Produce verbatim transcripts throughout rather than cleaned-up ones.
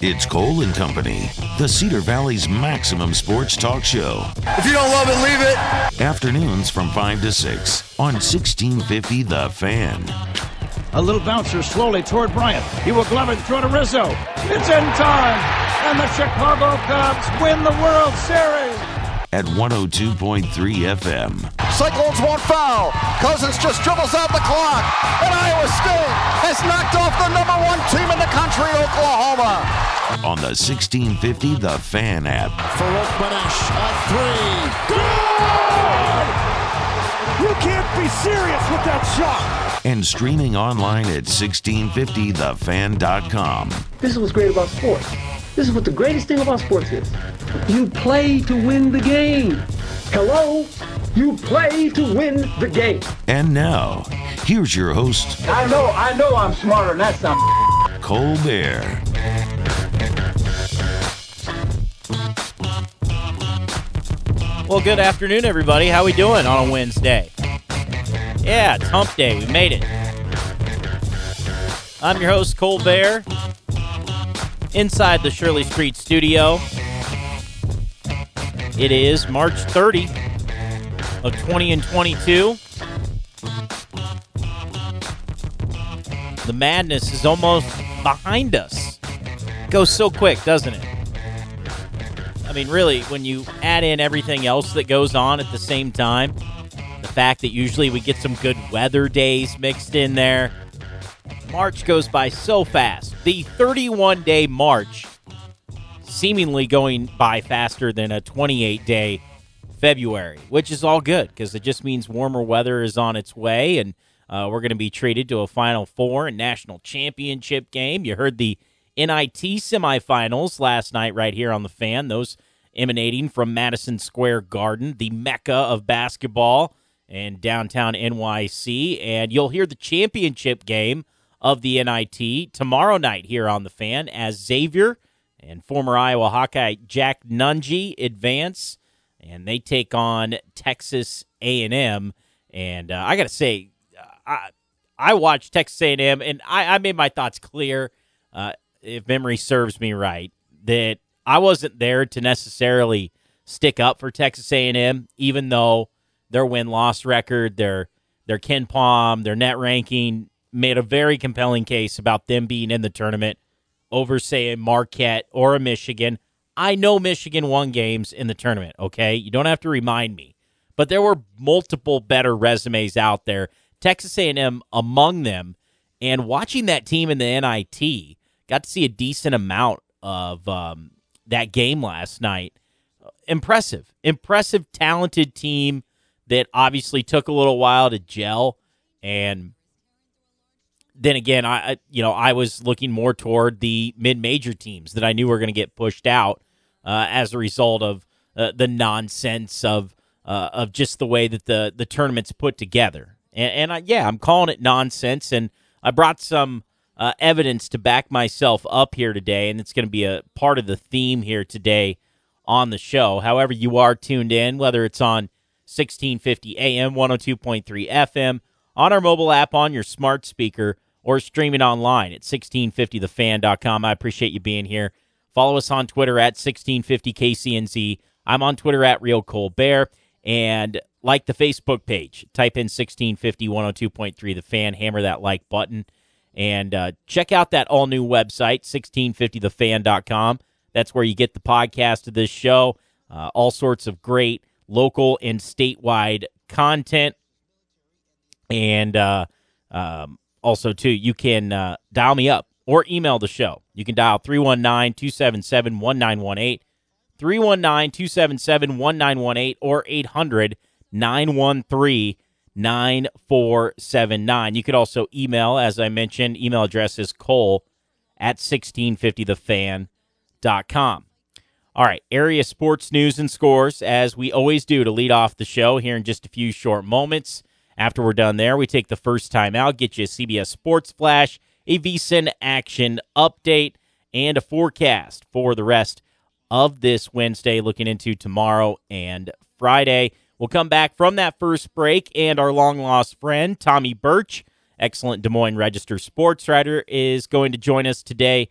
It's Cole and Company, the Cedar Valley's maximum sports talk show. If you don't love it, leave it. Afternoons from five to six on sixteen fifty The Fan. A little bouncer slowly toward Bryant. He will glove it, throw to Rizzo. It's in time, and the Chicago Cubs win the World Series. At one oh two point three F M. Cyclones won't foul. Cousins just dribbles out the clock. And Iowa State has knocked off the number one team in the country, Oklahoma. On the sixteen fifty The Fan app. Farouk Manesh on three. Good! You can't be serious with that shot. And streaming online at sixteen fifty the fan dot com. This is what's great about sports. This is what the greatest thing about sports is. You play to win the game. Hello? You play to win the game. And now, here's your host. I know, I know I'm smarter than that some Cole Bear. Well, good afternoon, everybody. How we doing on a Wednesday? Yeah, it's hump day. We made it. I'm your host, Cole Bear, inside the Shirley Street studio. It is March thirtieth of twenty twenty-two. The madness is almost behind us. It goes so quick, doesn't it? I mean, really, when you add in everything else that goes on at the same time, the fact that usually we get some good weather days mixed in there, March goes by so fast. The thirty-one day March seemingly going by faster than a twenty-eight day February, which is all good because it just means warmer weather is on its way, and uh, we're going to be treated to a Final Four and national championship game. You heard the N I T semifinals last night right here on The Fan, those emanating from Madison Square Garden, the mecca of basketball in downtown N Y C, and you'll hear the championship game of the N I T tomorrow night here on The Fan as Xavier and former Iowa Hawkeye Jack Nunge advance, and they take on Texas A and M. And uh, I got to say, I I watched Texas A and M, and I, I made my thoughts clear, uh, if memory serves me right, that I wasn't there to necessarily stick up for Texas A and M, even though their win-loss record, their their Ken Pom, their net ranking made a very compelling case about them being in the tournament over, say, a Marquette or a Michigan. I know Michigan won games in the tournament, okay? You don't have to remind me. But there were multiple better resumes out there, Texas A and M among them, and watching that team in the N I T, got to see a decent amount of um, that game last night. Impressive. Impressive, talented team that obviously took a little while to gel. And then again, I you know I was looking more toward the mid-major teams that I knew were going to get pushed out uh, as a result of uh, the nonsense of uh, of just the way that the, the tournament's put together. And, and I, yeah, I'm calling it nonsense, and I brought some Uh, evidence to back myself up here today, and it's going to be a part of the theme here today on the show. However you are tuned in, whether it's on sixteen fifty A M, one oh two point three F M, on our mobile app, on your smart speaker, or streaming online at sixteen fifty the fan dot com. I appreciate you being here. Follow us on Twitter at sixteen fifty K C N Z. I'm on Twitter at Real Cole Bear, and like the Facebook page. Type in sixteen fifty, one oh two point three The Fan, hammer that like button. And uh, check out that all-new website, sixteen fifty the fan dot com. That's where you get the podcast of this show, uh, all sorts of great local and statewide content. And uh, um, also, too, you can uh, dial me up or email the show. You can dial three one nine, two seven seven, one nine one eight, three one nine, two seven seven, one nine one eight, or eight hundred, nine one three, nine four seven nine. You could also email, as I mentioned, email address is cole at sixteen fifty the fan dot com. All right, area sports news and scores, as we always do to lead off the show here in just a few short moments. After we're done there, we take the first time out, get you a C B S Sports Flash, a VSiN action update, and a forecast for the rest of this Wednesday, looking into tomorrow and Friday. We'll come back from that first break, and our long-lost friend, Tommy Birch, excellent Des Moines Register sports writer, is going to join us today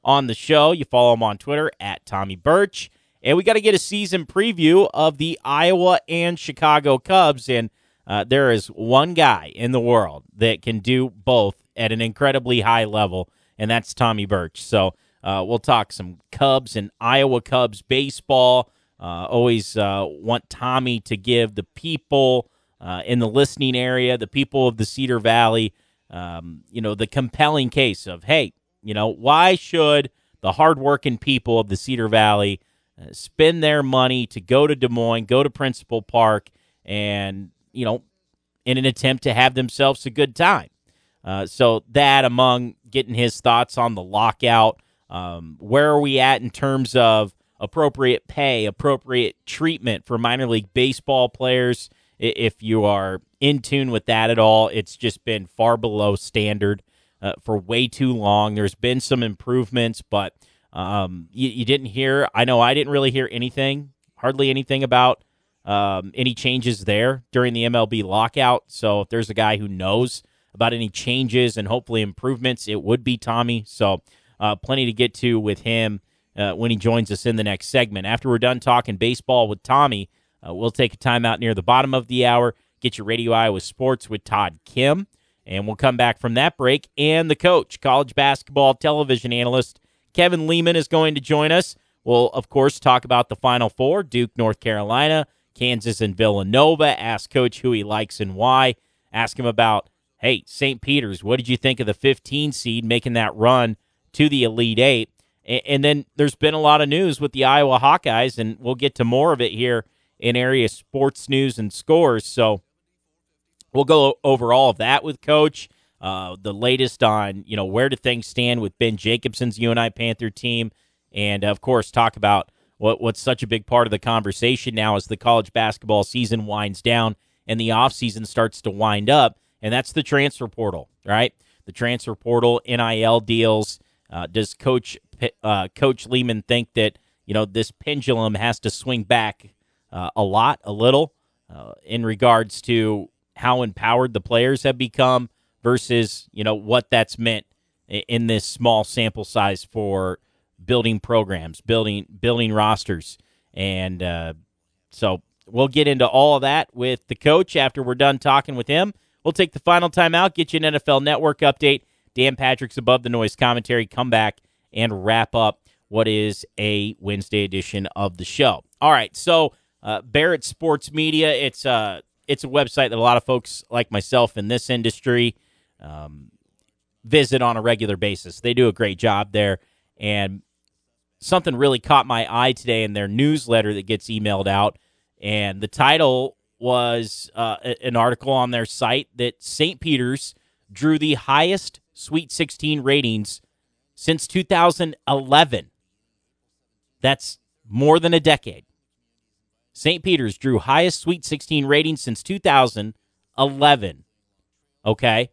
on the show. You follow him on Twitter at Tommy Birch. And we got to get a season preview of the Iowa and Chicago Cubs. And uh, there is one guy in the world that can do both at an incredibly high level, and that's Tommy Birch. So uh, we'll talk some Cubs and Iowa Cubs baseball. Uh, always uh, want Tommy to give the people uh, in the listening area, the people of the Cedar Valley, um, you know, the compelling case of, hey, you know, why should the hardworking people of the Cedar Valley uh, spend their money to go to Des Moines, go to Principal Park, and, you know, in an attempt to have themselves a good time? Uh, so that, among getting his thoughts on the lockout, um, where are we at in terms of appropriate pay, appropriate treatment for minor league baseball players? If you are in tune with that at all, it's just been far below standard uh, for way too long. There's been some improvements, but um, you, you didn't hear, I know I didn't really hear anything, hardly anything about um, any changes there during the M L B lockout. So if there's a guy who knows about any changes and hopefully improvements, it would be Tommy. So uh, plenty to get to with him uh, when he joins us in the next segment. After we're done talking baseball with Tommy, uh, we'll take a timeout near the bottom of the hour, get your Radio Iowa Sports with Todd Kim, and we'll come back from that break. And the coach, college basketball television analyst Kevin Lehman, is going to join us. We'll, of course, talk about the Final Four, Duke, North Carolina, Kansas, and Villanova. Ask Coach who he likes and why. Ask him about, hey, Saint Peter's, what did you think of the fifteen seed making that run to the Elite Eight? And then there's been a lot of news with the Iowa Hawkeyes, and we'll get to more of it here in area sports news and scores. So we'll go over all of that with Coach. Uh, the latest on, you know, where do things stand with Ben Jacobson's U N I Panther team, and of course talk about what what's such a big part of the conversation now as the college basketball season winds down and the offseason starts to wind up, and that's the transfer portal, right? The transfer portal, N I L deals. Uh, does Coach uh, Coach Lehman think that, you know, this pendulum has to swing back uh, a lot, a little, uh, in regards to how empowered the players have become versus, you know, what that's meant in this small sample size for building programs, building building rosters. And uh, so we'll get into all of that with the coach after we're done talking with him. We'll take the final time out, get you an N F L Network update. Dan Patrick's Above the Noise commentary, come back and wrap up what is a Wednesday edition of the show. All right, so uh, Barrett Sports Media, it's a, it's a website that a lot of folks like myself in this industry um, visit on a regular basis. They do a great job there, and something really caught my eye today in their newsletter that gets emailed out, and the title was uh, an article on their site that Saint Peter's drew the highest Sweet sixteen ratings since two thousand eleven. That's more than a decade. Saint Peter's drew highest Sweet sixteen ratings since two thousand eleven. Okay?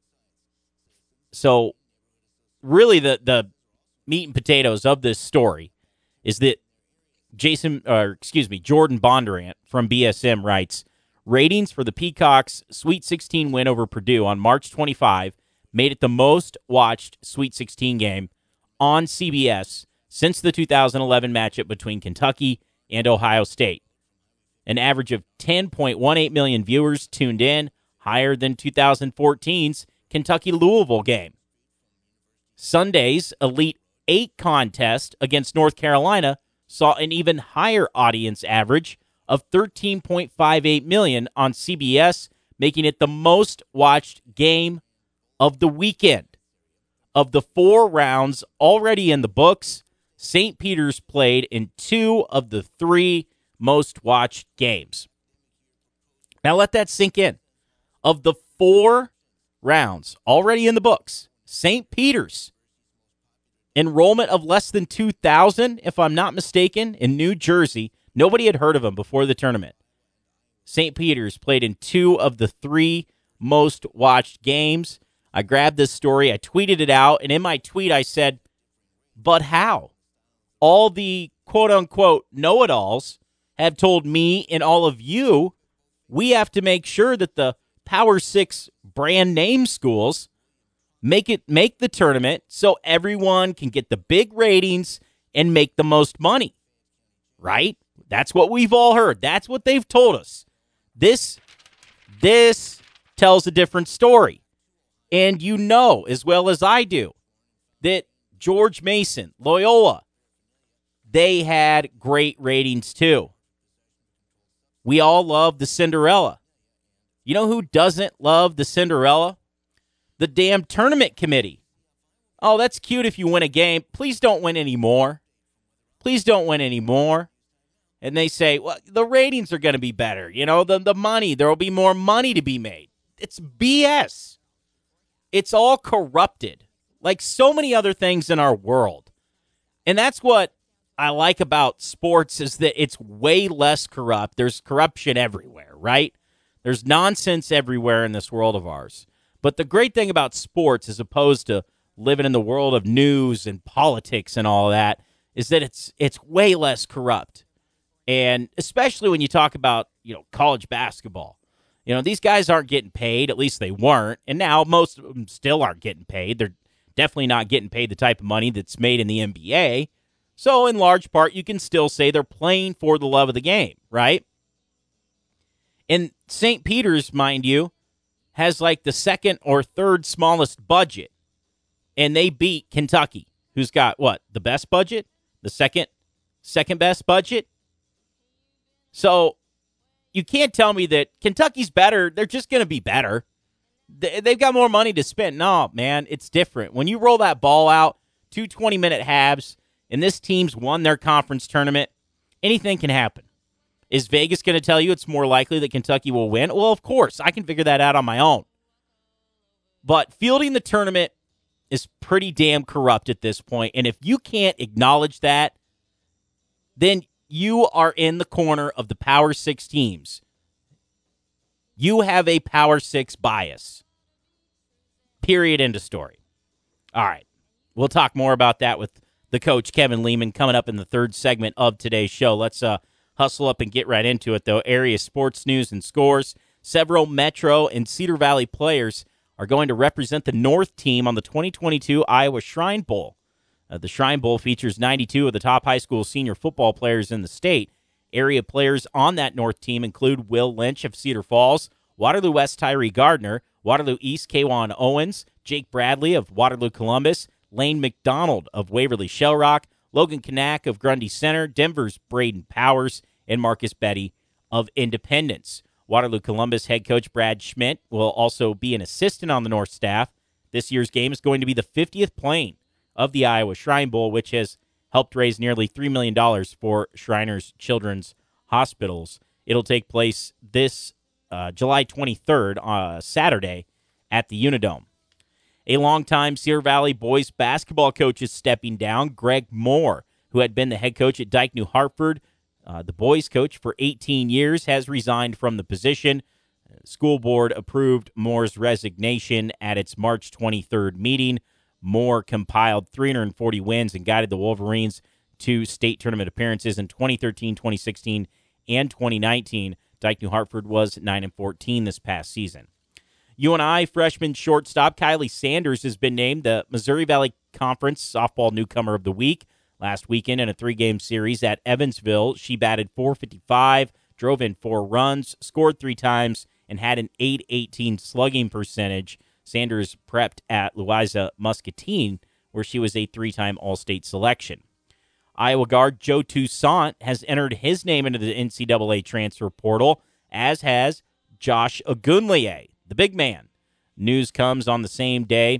So, really the, the meat and potatoes of this story is that Jason, or excuse me, Jordan Bondurant from B S M writes, ratings for the Peacocks' Sweet sixteen win over Purdue on March twenty-fifth made it the most watched Sweet sixteen game on C B S since the two thousand eleven matchup between Kentucky and Ohio State. An average of ten point one eight million viewers tuned in, higher than two thousand fourteen's Kentucky-Louisville game. Sunday's Elite Eight contest against North Carolina saw an even higher audience average of thirteen point five eight million on C B S, making it the most watched game of the weekend. Of the four rounds already in the books, Saint Peter's played in two of the three most watched games. Now let that sink in. Of the four rounds already in the books, Saint Peter's enrollment of less than two thousand, if I'm not mistaken, in New Jersey. Nobody had heard of him before the tournament. Saint Peter's played in two of the three most watched games. I grabbed this story, I tweeted it out, and in my tweet I said, but how? All the quote-unquote know-it-alls have told me and all of you we have to make sure that the Power Six brand name schools Make it make the tournament so everyone can get the big ratings and make the most money. Right? That's what we've all heard. That's what they've told us. This this tells a different story. And you know as well as I do that George Mason, Loyola, they had great ratings too. We all love the Cinderella. You know who doesn't love the Cinderella? The damn tournament committee. Oh, that's cute if you win a game. Please don't win any more. Please don't win any more. And they say, well, the ratings are going to be better. You know, the, the money, there will be more money to be made. It's B S. It's all corrupted, like so many other things in our world. And that's what I like about sports is that it's way less corrupt. There's corruption everywhere, right? There's nonsense everywhere in this world of ours. But the great thing about sports, as opposed to living in the world of news and politics and all that, is that it's it's way less corrupt. And especially when you talk about, you know, college basketball. You know, these guys aren't getting paid, at least they weren't. And now most of them still aren't getting paid. They're definitely not getting paid the type of money that's made in the N B A. So in large part, you can still say they're playing for the love of the game, right? And Saint Peter's, mind you, has like the second or third smallest budget. And they beat Kentucky, who's got, what, the best budget? The second, second best budget? So you can't tell me that Kentucky's better. They're just going to be better. They've got more money to spend. No, man, it's different. When you roll that ball out, two twenty-minute halves, and this team's won their conference tournament, anything can happen. Is Vegas going to tell you it's more likely that Kentucky will win? Well, of course. I can figure that out on my own. But fielding the tournament is pretty damn corrupt at this point. And if you can't acknowledge that, then you are in the corner of the Power Six teams. You have a Power Six bias. Period. End of story. All right. We'll talk more about that with the coach, Kevin Lehman, coming up in the third segment of today's show. Let's uh, hustle up and get right into it, though. Area sports news and scores. Several Metro and Cedar Valley players are going to represent the North team on the twenty twenty-two Iowa Shrine Bowl. Uh, the Shrine Bowl features ninety-two of the top high school senior football players in the state. Area players on that North team include Will Lynch of Cedar Falls, Waterloo West Tyree Gardner, Waterloo East Kwan Owens, Jake Bradley of Waterloo Columbus, Lane McDonald of Waverly Shell Rock, Logan Kanak of Grundy Center, Denver's Braden Powers, and Marcus Betty of Independence. Waterloo Columbus head coach Brad Schmidt will also be an assistant on the North staff. This year's game is going to be the fiftieth playing of the Iowa Shrine Bowl, which has helped raise nearly three million dollars for Shriners Children's Hospitals. It'll take place this uh, July twenty-third, uh, Saturday, at the Unidome. A longtime Cedar Valley boys basketball coach is stepping down. Greg Moore, who had been the head coach at Dike New Hartford, uh, the boys coach for eighteen years, has resigned from the position. School board approved Moore's resignation at its March twenty-third meeting. Moore compiled three hundred forty wins and guided the Wolverines to state tournament appearances in twenty thirteen, twenty sixteen, and twenty nineteen. Dike New Hartford was nine and fourteen this past season. U N I freshman shortstop Kylie Sanders has been named the Missouri Valley Conference Softball Newcomer of the Week. Last weekend in a three-game series at Evansville, she batted four fifty-five, drove in four runs, scored three times, and had an eight eighteen slugging percentage. Sanders prepped at Louisa Muscatine, where she was a three-time All-State selection. Iowa guard Joe Toussaint has entered his name into the N C double A transfer portal, as has Josh Ogunleye, the big man. News comes on the same day,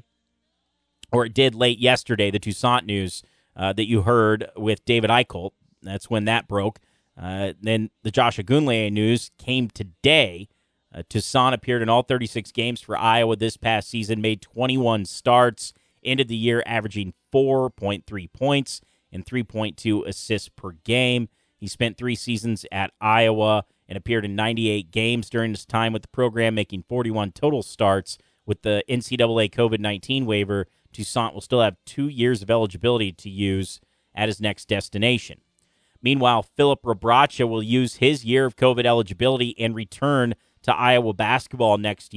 or it did late yesterday, the Toussaint news uh, that you heard with David Eichholt. That's when that broke. Uh, then the Josh Ogunleye news came today. Uh, Toussaint appeared in all thirty-six games for Iowa this past season, made twenty-one starts, ended the year averaging four point three points and three point two assists per game. He spent three seasons at Iowa and appeared in ninety-eight games during his time with the program, making forty-one total starts. With the N C double A COVID nineteen waiver, Toussaint will still have two years of eligibility to use at his next destination. Meanwhile, Philip Rabracha will use his year of COVID eligibility and return to Iowa basketball next year.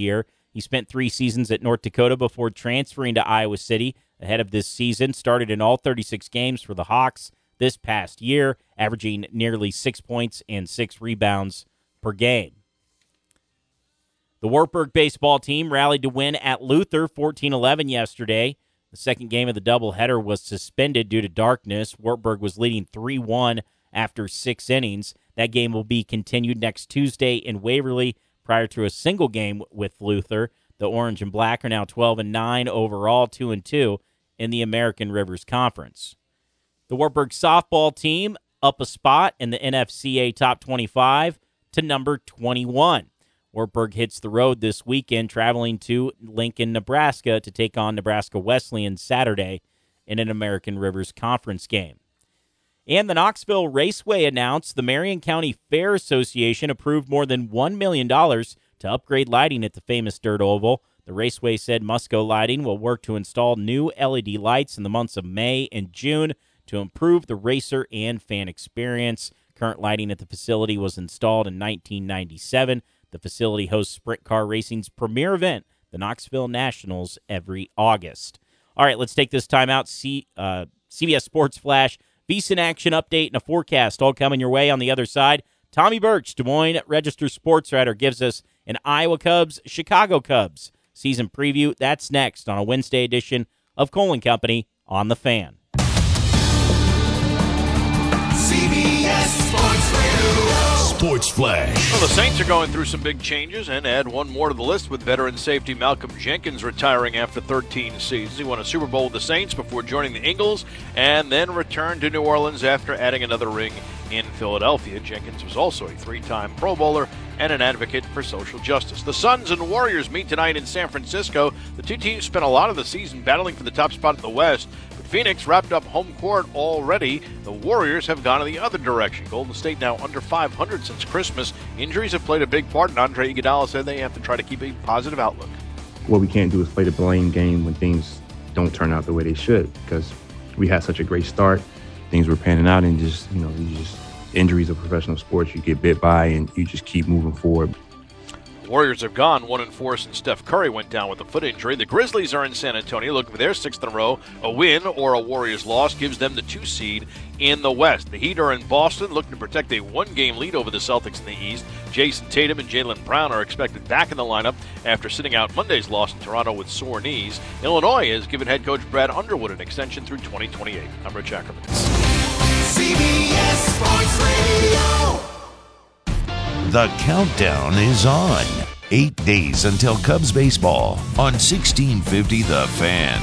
He spent three seasons at North Dakota before transferring to Iowa City ahead of this season. Started in all thirty-six games for the Hawks this past year, averaging nearly six points and six rebounds per game. The Wartburg baseball team rallied to win at Luther fourteen eleven yesterday. The second game of the doubleheader was suspended due to darkness. Wartburg was leading three one after six innings. That game will be continued next Tuesday in Waverly prior to a single game with Luther. The Orange and Black are now twelve and nine overall, two and two in the American Rivers Conference. The Wartburg softball team up a spot in the N F C A Top twenty-five to number twenty-one. Wartburg hits the road this weekend, traveling to Lincoln, Nebraska to take on Nebraska Wesleyan Saturday in an American Rivers Conference game. And the Knoxville Raceway announced the Marion County Fair Association approved more than one million dollars to upgrade lighting at the famous Dirt Oval. The Raceway said Musco Lighting will work to install new L E D lights in the months of May and June to improve the racer and fan experience. Current lighting at the facility was installed in nineteen ninety-seven. The facility hosts Sprint Car Racing's premier event, the Knoxville Nationals, every August. All right, let's take this time out. C, uh, C B S Sports Flash, VSiN action update, and a forecast all coming your way on the other side. Tommy Birch, Des Moines Register sports writer, gives us an Iowa Cubs, Chicago Cubs season preview. That's next on a Wednesday edition of Cole and Company on The Fan. C B S Sports Radio. Sports Flash. Well, the Saints are going through some big changes and add one more to the list with veteran safety Malcolm Jenkins retiring after thirteen seasons. He won a Super Bowl with the Saints before joining the Eagles and then returned to New Orleans after adding another ring in Philadelphia. Jenkins was also a three-time Pro Bowler and an advocate for social justice. The Suns and Warriors meet tonight in San Francisco. The two teams spent a lot of the season battling for the top spot in the West. Phoenix wrapped up home court already. The Warriors have gone in the other direction. Golden State now under five hundred since Christmas. Injuries have played a big part, and Andre Iguodala said they have to try to keep a positive outlook. What we can't do is play the blame game when things don't turn out the way they should, because we had such a great start. Things were panning out, and just, you know, you just injuries of professional sports, you get bit by, and you just keep moving forward. Warriors have gone one and four since Steph Curry went down with a foot injury. The Grizzlies are in San Antonio looking for their sixth in a row. A win or a Warriors loss gives them the two seed in the West. The Heat are in Boston looking to protect a one-game lead over the Celtics in the East. Jason Tatum and Jaylen Brown are expected back in the lineup after sitting out Monday's loss in Toronto with sore knees. Illinois has given head coach Brad Underwood an extension through twenty twenty-eight. I'm Rich Ackerman. C B S Sports Radio. The countdown is on. Eight days until Cubs baseball on sixteen fifty The Fan.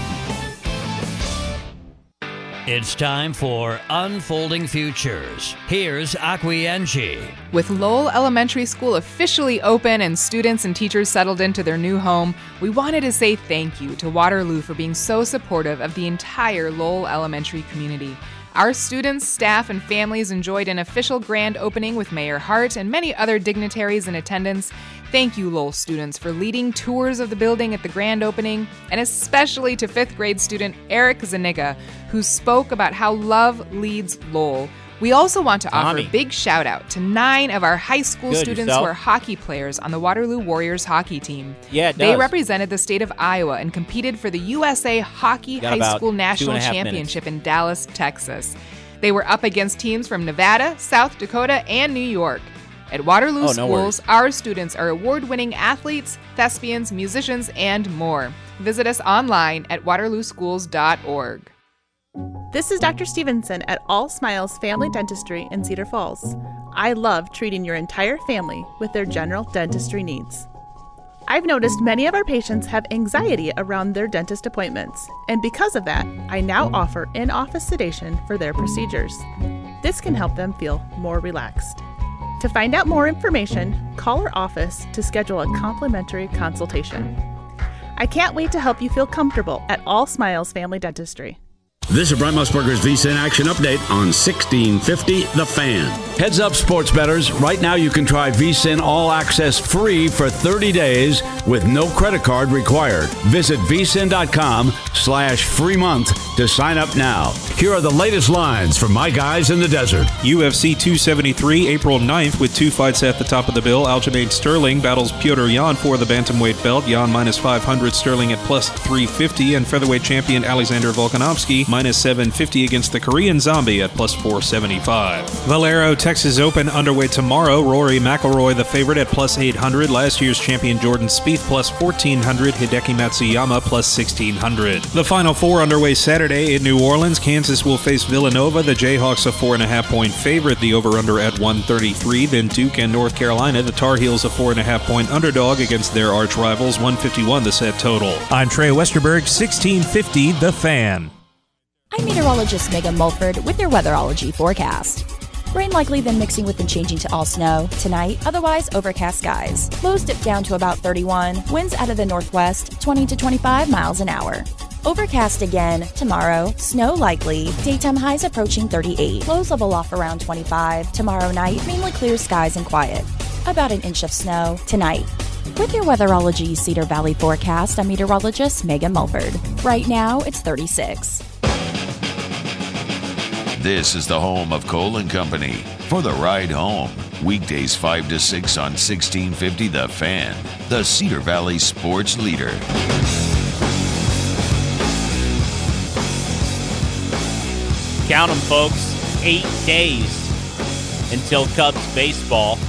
It's time for Unfolding Futures. Here's Akwienchi. With Lowell Elementary School officially open and students and teachers settled into their new home, we wanted to say thank you to Waterloo for being so supportive of the entire Lowell Elementary community. Our students, staff, and families enjoyed an official grand opening with Mayor Hart and many other dignitaries in attendance. Thank you, Lowell students, for leading tours of the building at the grand opening, and especially to fifth grade student Eric Zaniga, who spoke about how love leads Lowell. We also want to Tommy. offer a big shout out to nine of our high school Good, students yourself? who are hockey players on the Waterloo Warriors hockey team. Yeah, it They does. represented the state of Iowa and competed for the U S A Hockey Got High about School two National and a half Championship in Dallas, Texas. They were up against teams from Nevada, South Dakota, and New York. At Waterloo Oh, no schools, worries. our students are award-winning athletes, thespians, musicians, and more. Visit us online at waterloo schools dot org. This is Doctor Stevenson at All Smiles Family Dentistry in Cedar Falls. I love treating your entire family with their general dentistry needs. I've noticed many of our patients have anxiety around their dentist appointments, and because of that, I now offer in-office sedation for their procedures. This can help them feel more relaxed. To find out more information, call our office to schedule a complimentary consultation. I can't wait to help you feel comfortable at All Smiles Family Dentistry. This is Brent Musburger's VSiN Action Update on sixteen fifty The Fan. Heads up, sports bettors. Right now you can try VSiN All Access free for thirty days with no credit card required. Visit vsin.com slash free month to sign up now. Here are the latest lines from my guys in the desert. U F C two seventy-three, April ninth, with two fights at the top of the bill. Aljamain Sterling battles Petr Yan for the bantamweight belt. Yan minus five hundred, Sterling at plus three fifty, and featherweight champion Alexander Volkanovski minus seven fifty against the Korean Zombie at plus four seventy-five. Valero Texas Open underway tomorrow. Rory McIlroy the favorite at plus eight hundred. Last year's champion Jordan Spieth plus fourteen hundred. Hideki Matsuyama plus sixteen hundred. The Final Four underway Saturday in New Orleans. Kansas will face Villanova. The Jayhawks a four and a half point favorite. The over-under at one thirty-three. Then Duke and North Carolina. The Tar Heels a four and a half point underdog against their arch rivals. one fifty-one the set total. I'm Trey Westerberg, sixteen fifty The Fan. I'm meteorologist Megan Mulford with your weatherology forecast. Rain likely, then mixing with and changing to all snow. Tonight, otherwise overcast skies. Lows dip down to about thirty-one. Winds out of the northwest, twenty to twenty-five miles an hour. Overcast again tomorrow. Snow likely. Daytime highs approaching thirty-eight. Lows level off around twenty-five. Tomorrow night, mainly clear skies and quiet. About an inch of snow tonight. With your weatherology Cedar Valley forecast, I'm meteorologist Megan Mulford. Right now, it's thirty-six. This is the home of Cole and Company for the ride home. Weekdays five to six on sixteen fifty The Fan, the Cedar Valley sports leader. Count them, folks. Eight days until Cubs baseball.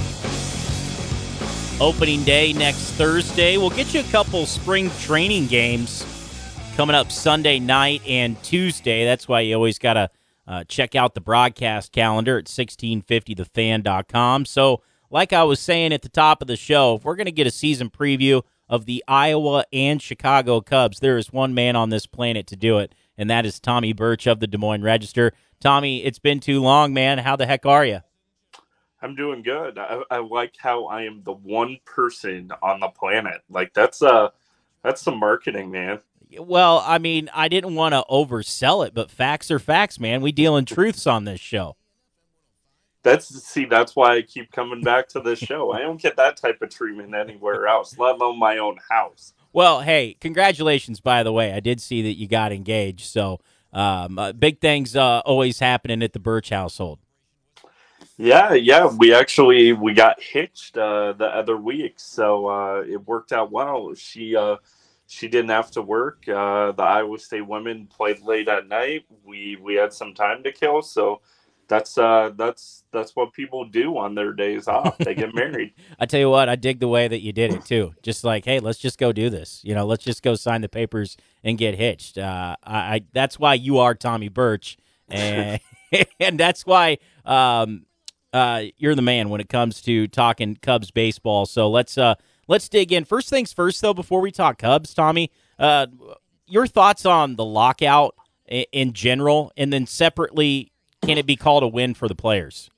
Opening day next Thursday. We'll get you a couple spring training games coming up Sunday night and Tuesday. That's why you always got to uh, check out the broadcast calendar at sixteen fifty the fan dot com. So, like I was saying at the top of the show, if we're going to get a season preview of the Iowa and Chicago Cubs, there is one man on this planet to do it, and that is Tommy Birch of the Des Moines Register. Tommy, it's been too long, man. How the heck are you? I'm doing good. I, I like how I am the one person on the planet. Like, that's uh, that's some marketing, man. Well, I mean, I didn't want to oversell it, but facts are facts, man. We deal in truths on this show. That's see, that's why I keep coming back to this show. I don't get that type of treatment anywhere else, let alone my own house. Well, hey, congratulations, by the way. I did see that you got engaged, so um, uh, big things uh, always happening at the Birch household. Yeah, yeah, we actually we got hitched uh, the other week, so uh, it worked out well. She uh, she didn't have to work. Uh, the Iowa State women played late at night. We we had some time to kill, so that's uh, that's that's what people do on their days off. They get married. I tell you what, I dig the way that you did it too. Just like, hey, let's just go do this. You know, let's just go sign the papers and get hitched. Uh, I, I that's why you are Tommy Birch, and and that's why. Um, Uh, you're the man when it comes to talking Cubs baseball. So let's uh, let's dig in. First things first, though, before we talk Cubs, Tommy, uh, your thoughts on the lockout in, in general, and then separately, can it be called a win for the players?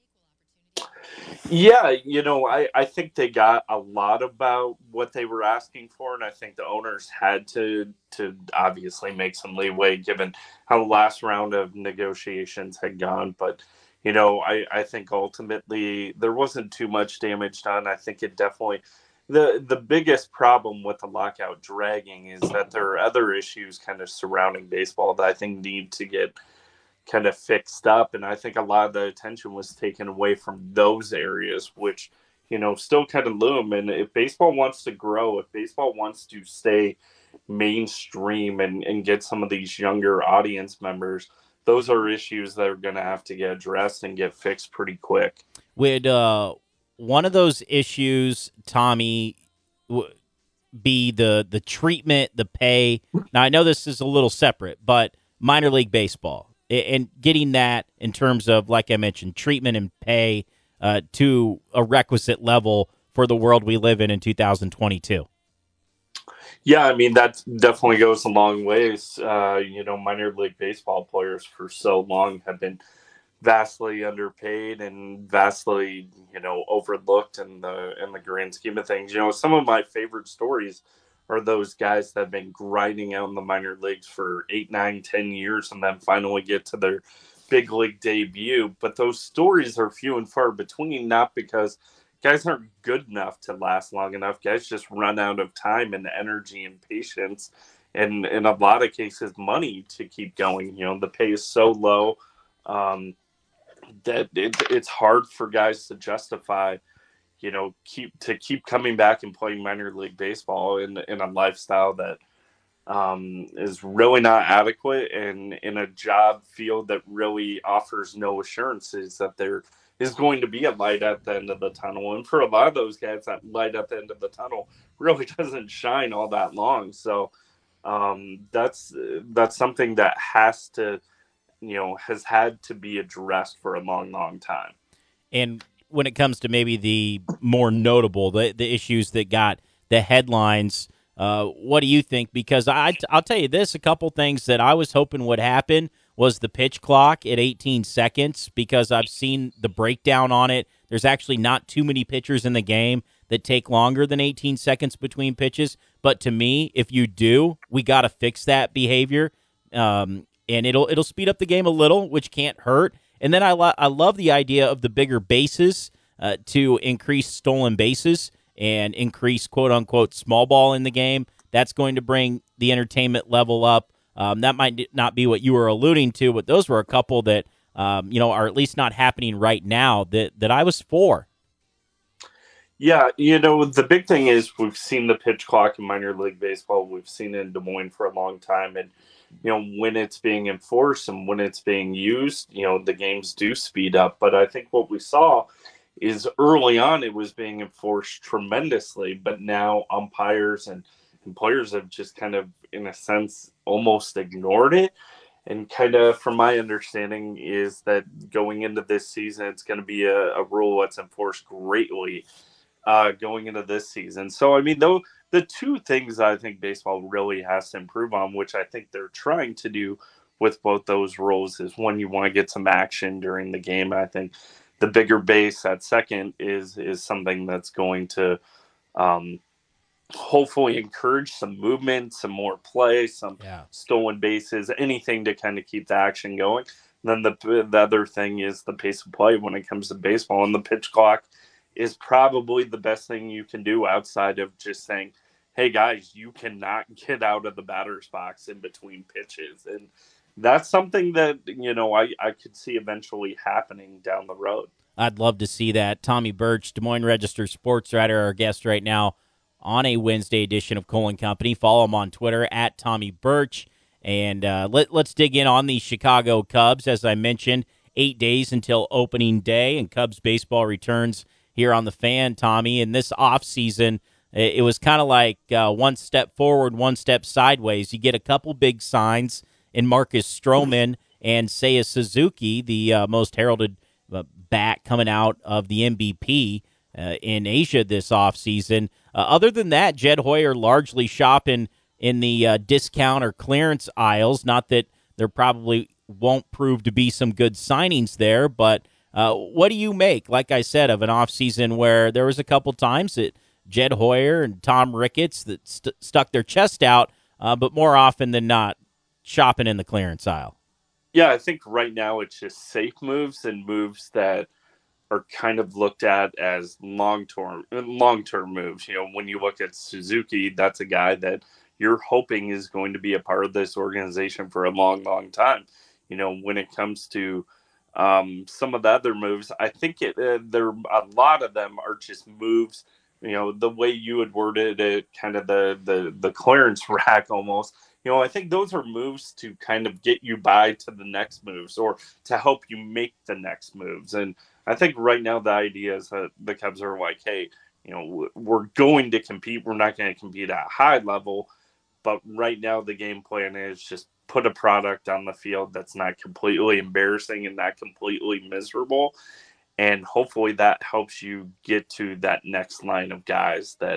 Yeah, you know, I, I think they got a lot about what they were asking for, and I think the owners had to to obviously make some leeway given how the last round of negotiations had gone, but You know, I, I think ultimately there wasn't too much damage done. I think it definitely the the biggest problem with the lockout dragging is that there are other issues kind of surrounding baseball that I think need to get kind of fixed up. And I think a lot of the attention was taken away from those areas, which, you know, still kind of loom. And if baseball wants to grow, if baseball wants to stay mainstream and, and get some of these younger audience members, those are issues that are going to have to get addressed and get fixed pretty quick. Would uh, one of those issues, Tommy, w- be the the treatment, the pay? Now, I know this is a little separate, but minor league baseball and getting that in terms of, like I mentioned, treatment and pay uh, to a requisite level for the world we live in in two thousand twenty-two. Yeah, I mean, that definitely goes a long ways. Uh, you know, minor league baseball players for so long have been vastly underpaid and vastly, you know, overlooked in the in the grand scheme of things. You know, some of my favorite stories are those guys that have been grinding out in the minor leagues for eight, nine, ten years and then finally get to their big league debut. But those stories are few and far between, not because guys aren't good enough to last long enough. Guys just run out of time and energy and patience, and in a lot of cases, money to keep going. You know, the pay is so low um, that it, it's hard for guys to justify, you know, keep to keep coming back and playing minor league baseball in in a lifestyle that um, is really not adequate, and in a job field that really offers no assurances that there is going to be a light at the end of the tunnel. And for a lot of those guys, that light at the end of the tunnel really doesn't shine all that long. So um, that's that's something that has to, you know, has had to be addressed for a long, long time. And when it comes to maybe the more notable, the the issues that got the headlines, uh, what do you think? Because I, I'll tell you this, a couple things that I was hoping would happen was the pitch clock at eighteen seconds, because I've seen the breakdown on it. There's actually not too many pitchers in the game that take longer than eighteen seconds between pitches. But to me, if you do, we got to fix that behavior, um, and it'll it'll speed up the game a little, which can't hurt. And then I, lo- I love the idea of the bigger bases uh, to increase stolen bases and increase quote-unquote small ball in the game. That's going to bring the entertainment level up. Um, that might not be what you were alluding to, but those were a couple that um, you know are at least not happening right now that, that I was for. Yeah, you know, the big thing is we've seen the pitch clock in minor league baseball. We've seen it in Des Moines for a long time. And you know, when it's being enforced and when it's being used, you know, the games do speed up. But I think what we saw is early on it was being enforced tremendously, but now umpires and, and players have just kind of, in a sense, almost ignored it. And kind of, from my understanding, is that going into this season, it's going to be a, a rule that's enforced greatly uh, going into this season. So, I mean, though, the two things I think baseball really has to improve on, which I think they're trying to do with both those rules, is one, you want to get some action during the game. I think the bigger base at second is is something that's going to um, hopefully encourage some movement, some more play, some yeah. stolen bases, anything to kind of keep the action going. And then the, the other thing is the pace of play when it comes to baseball, and the pitch clock is probably the best thing you can do outside of just saying, hey, guys, you cannot get out of the batter's box in between pitches. And that's something that, you know, I, I could see eventually happening down the road. I'd love to see that. Tommy Birch, Des Moines Register sports writer, our guest right now on a Wednesday edition of Cole and Company. Follow him on Twitter, at Tommy Birch. And uh, let, let's dig in on the Chicago Cubs. As I mentioned, eight days until opening day, and Cubs baseball returns here on the Fan, Tommy. And this offseason, it was kind of like uh, one step forward, one step sideways. You get a couple big signs in Marcus Stroman and Seiya Suzuki, the uh, most heralded uh, bat coming out of the M V P uh, in Asia this offseason. Uh, other than that, Jed Hoyer largely shopping in the uh, discount or clearance aisles. Not that there probably won't prove to be some good signings there, but uh, what do you make, like I said, of an offseason where there was a couple times that Jed Hoyer and Tom Ricketts that st- stuck their chest out, uh, but more often than not, shopping in the clearance aisle? Yeah, I think right now it's just safe moves and moves that are kind of looked at as long-term long-term moves. You know, when you look at Suzuki, that's a guy that you're hoping is going to be a part of this organization for a long, long time. You know, when it comes to um, some of the other moves, I think it, uh, there a lot of them are just moves. You know, the way you had worded it, kind of the the the clearance rack almost. You know, I think those are moves to kind of get you by to the next moves or to help you make the next moves. And I think right now the idea is that the Cubs are like, hey, you know, we're going to compete. We're not going to compete at a high level. But right now the game plan is just put a product on the field that's not completely embarrassing and not completely miserable. And hopefully that helps you get to that next line of guys that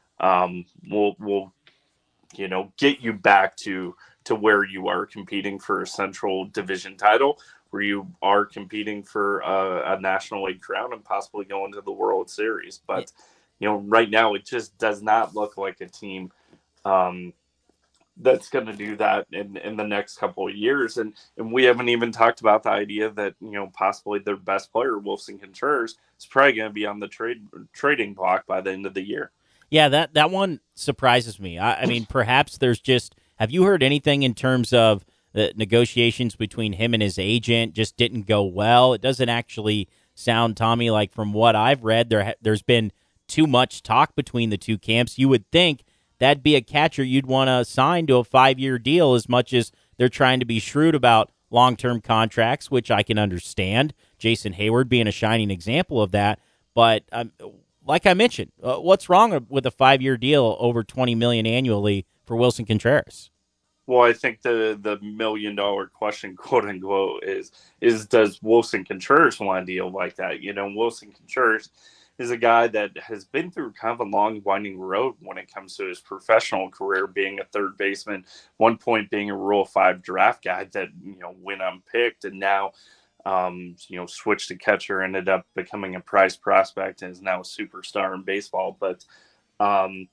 um, will will you know get you back to to where you are competing for a Central Division title, where you are competing for a, a National League crown and possibly going to the World Series. But you know, right now it just does not look like a team um, that's going to do that in, in the next couple of years. And, and we haven't even talked about the idea that, you know, possibly their best player, Wilson Contreras, is probably going to be on the trade trading block by the end of the year. Yeah, that, that one surprises me. I, I mean, perhaps there's just, have you heard anything in terms of the negotiations between him and his agent just didn't go well? It doesn't actually sound, Tommy, like from what I've read, there ha- there's been too much talk between the two camps. You would think that'd be a catcher you'd want to sign to a five-year deal, as much as they're trying to be shrewd about long-term contracts, which I can understand. Jason Hayward being a shining example of that. But um, like I mentioned, uh, what's wrong with a five-year deal over twenty million dollars annually for Wilson Contreras? Well, I think the the million dollar question, quote unquote, is is does Wilson Contreras want a deal like that? You know, Wilson Contreras is a guy that has been through kind of a long, winding road when it comes to his professional career, being a third baseman, one point being a Rule Five draft guy that, you know, went unpicked, and now, um, you know, switched to catcher, ended up becoming a prize prospect, and is now a superstar in baseball. But, um,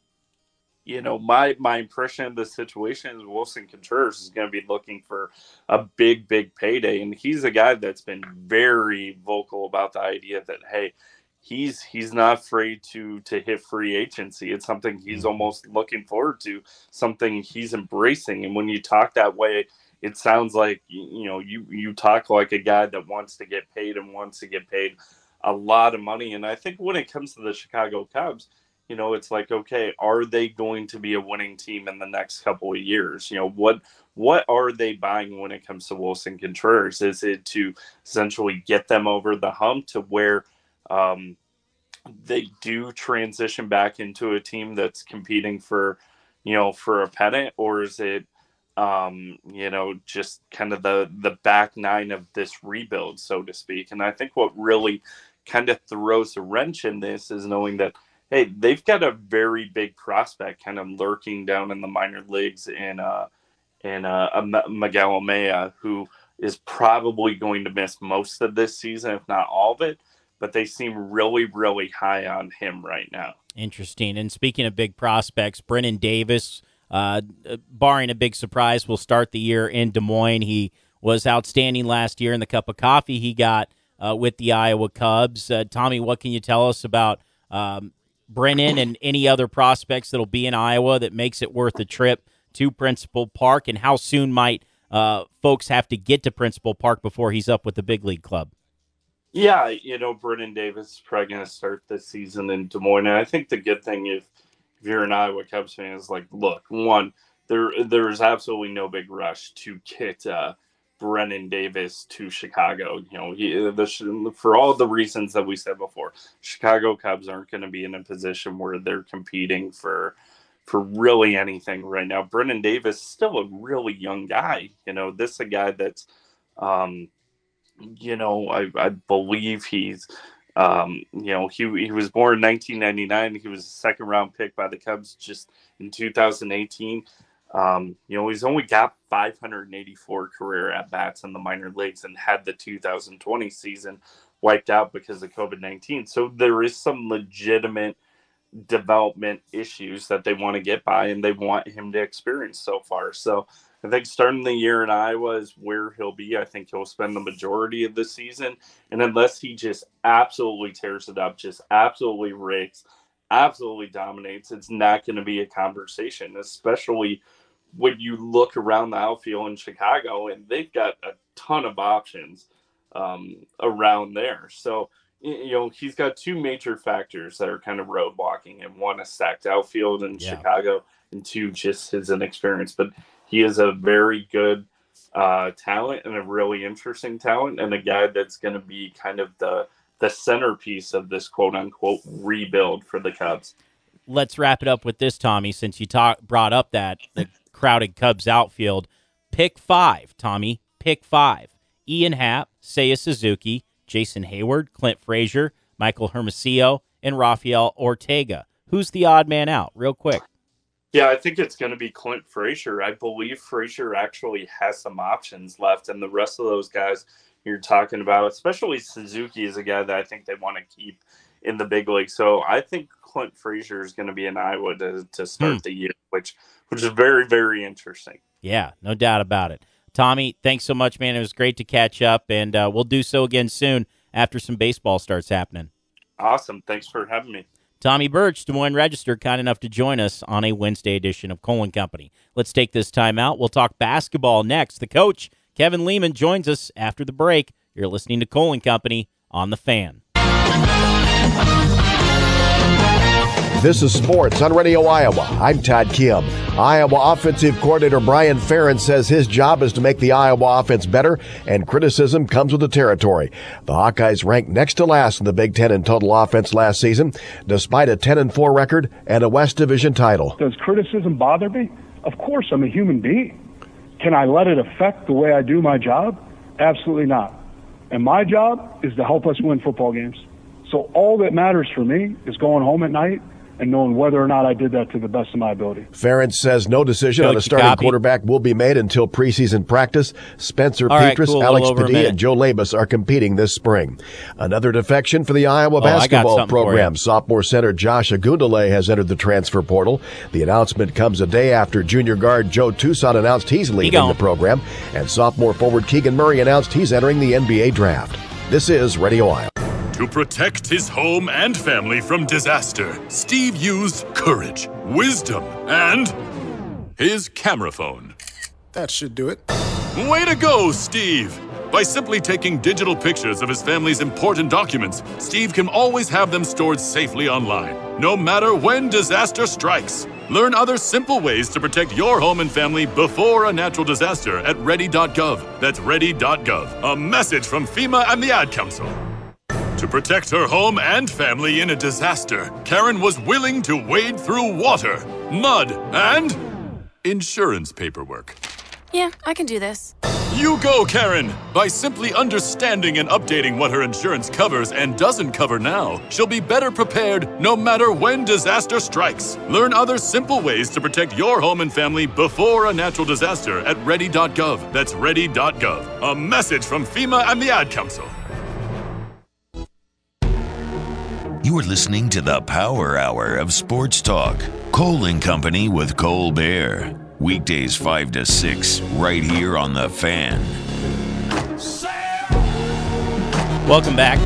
you know, my my impression of the situation is Wilson Contreras is going to be looking for a big, big payday, and he's a guy that's been very vocal about the idea that, hey, he's he's not afraid to to hit free agency. It's something he's almost looking forward to, something he's embracing. And when you talk that way, it sounds like, you know, you you talk like a guy that wants to get paid and wants to get paid a lot of money. And I think when it comes to the Chicago Cubs, you know, it's like, okay, are they going to be a winning team in the next couple of years? You know, what what are they buying when it comes to Wilson Contreras? Is it to essentially get them over the hump to where um, they do transition back into a team that's competing for, you know, for a pennant? Or is it, um, you know, just kind of the, the back nine of this rebuild, so to speak? And I think what really kind of throws a wrench in this is knowing that, hey, they've got a very big prospect kind of lurking down in the minor leagues in uh, in uh, a Miguel Amaya, who is probably going to miss most of this season, if not all of it. But they seem really, really high on him right now. Interesting. And speaking of big prospects, Brennan Davis, uh, barring a big surprise, will start the year in Des Moines. He was outstanding last year in the cup of coffee he got uh, with the Iowa Cubs. Uh, Tommy, what can you tell us about um, Brennan and any other prospects that'll be in Iowa that makes it worth a trip to Principal Park, and how soon might uh, folks have to get to Principal Park before he's up with the big league club? Yeah, you know, Brennan Davis is probably going to start this season in Des Moines. And I think the good thing, if, if you're an Iowa Cubs fan, is like, look, one, there there's absolutely no big rush to get uh, Brennan Davis to Chicago. You know, he, the, for all the reasons that we said before, Chicago Cubs aren't going to be in a position where they're competing for for really anything right now. Brennan Davis is still a really young guy. You know, this is a guy that's, um, you know, I, I believe he's, um, you know, he he was born in nineteen ninety-nine. He was a second round pick by the Cubs just in two thousand eighteen. Um, you know, he's only got five hundred eighty-four career at bats in the minor leagues and had the two thousand twenty season wiped out because of COVID nineteen. So there is some legitimate development issues that they want to get by, and they want him to experience so far. So I think starting the year in Iowa is where he'll be. I think he'll spend the majority of the season. And unless he just absolutely tears it up, just absolutely rakes, absolutely dominates, it's not going to be a conversation, especially when you look around the outfield in Chicago, and they've got a ton of options um, around there. So, you know, he's got two major factors that are kind of roadblocking him. One, a stacked outfield in yeah. Chicago, and two, just his inexperience. But he is a very good uh, talent and a really interesting talent, and a guy that's going to be kind of the the centerpiece of this quote-unquote rebuild for the Cubs. Let's wrap it up with this, Tommy, since you talk, brought up that the crowded Cubs outfield. Pick five, Tommy. Pick five. Ian Happ, Seiya Suzuki, Jason Hayward, Clint Frazier, Michael Hermosillo, and Rafael Ortega. Who's the odd man out? Real quick. Yeah, I think it's going to be Clint Frazier. I believe Frazier actually has some options left, and the rest of those guys you're talking about, especially Suzuki, is a guy that I think they want to keep in the big league. So I think Clint Frazier is going to be in Iowa to, to start Hmm. the year, which which is very, very interesting. Yeah, no doubt about it. Tommy, thanks so much, man. It was great to catch up, and uh, we'll do so again soon after some baseball starts happening. Awesome. Thanks for having me. Tommy Birch, Des Moines Register, kind enough to join us on a Wednesday edition of Colin Company. Let's take this time out. We'll talk basketball next. The coach, Kevin Lehman, joins us after the break. You're listening to Colin Company on The Fan. This is Sports on Radio Iowa. I'm Todd Kim. Iowa offensive coordinator Brian Ferentz says his job is to make the Iowa offense better, and criticism comes with the territory. The Hawkeyes ranked next to last in the Big Ten in total offense last season, despite a ten and four record and a West Division title. Does criticism bother me? Of course, I'm a human being. Can I let it affect the way I do my job? Absolutely not. And my job is to help us win football games. So all that matters for me is going home at night and knowing whether or not I did that to the best of my ability. Ferentz says no decision Coach, on a starting copy. quarterback will be made until preseason practice. Spencer All right, Petras, cool, a Alex little over a Padilla, minute. and Joe Labus are competing this spring. Another defection for the Iowa Oh, I got basketball something for program. you. Sophomore center Josh Agundale has entered the transfer portal. The announcement comes a day after junior guard Joe Tucson announced he's leaving gone. the program, and sophomore forward Keegan Murray announced he's entering the N B A draft. This is Radio Iowa. To protect his home and family from disaster, Steve used courage, wisdom, and his camera phone. That should do it. Way to go, Steve! By simply taking digital pictures of his family's important documents, Steve can always have them stored safely online, no matter when disaster strikes. Learn other simple ways to protect your home and family before a natural disaster at ready dot gov. That's ready dot gov. A message from FEMA and the Ad Council. To protect her home and family in a disaster, Karen was willing to wade through water, mud, and insurance paperwork. Yeah, I can do this. You go, Karen! By simply understanding and updating what her insurance covers and doesn't cover now, she'll be better prepared no matter when disaster strikes. Learn other simple ways to protect your home and family before a natural disaster at ready dot gov. That's ready dot gov. A message from FEMA and the Ad Council. You are listening to the Power Hour of Sports Talk. Cole and Company with Cole Bear. Weekdays five to six, right here on The Fan. Welcome back.